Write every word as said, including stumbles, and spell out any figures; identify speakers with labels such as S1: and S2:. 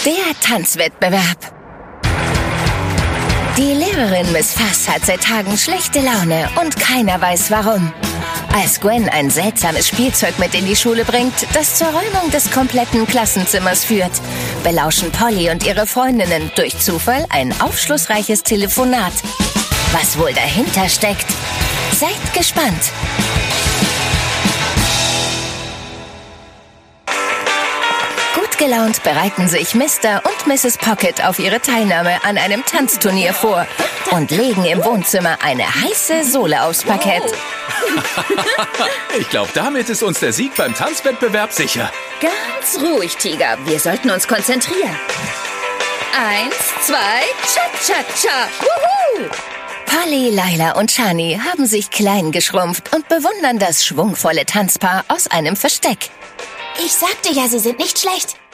S1: Der Tanzwettbewerb. Die Lehrerin Miss Fuss hat seit Tagen schlechte Laune und keiner weiß warum. Als Gwen ein seltsames Spielzeug mit in die Schule bringt, das zur Räumung des kompletten Klassenzimmers führt, belauschen Polly und ihre Freundinnen durch Zufall ein aufschlussreiches Telefonat. Was wohl dahinter steckt? Seid gespannt! Gut gelaunt bereiten sich Mister und Misses Pocket auf ihre Teilnahme an einem Tanzturnier vor und legen im Wohnzimmer eine heiße Sohle aufs Parkett.
S2: Ich glaube, damit ist uns der Sieg beim Tanzwettbewerb sicher.
S3: Ganz ruhig, Tiger. Wir sollten uns konzentrieren. Eins, zwei, cha-cha-cha. Wuhu!
S1: Polly, Laila und Shani haben sich klein geschrumpft und bewundern das schwungvolle Tanzpaar aus einem Versteck.
S4: Ich sagte ja, sie sind nicht schlecht.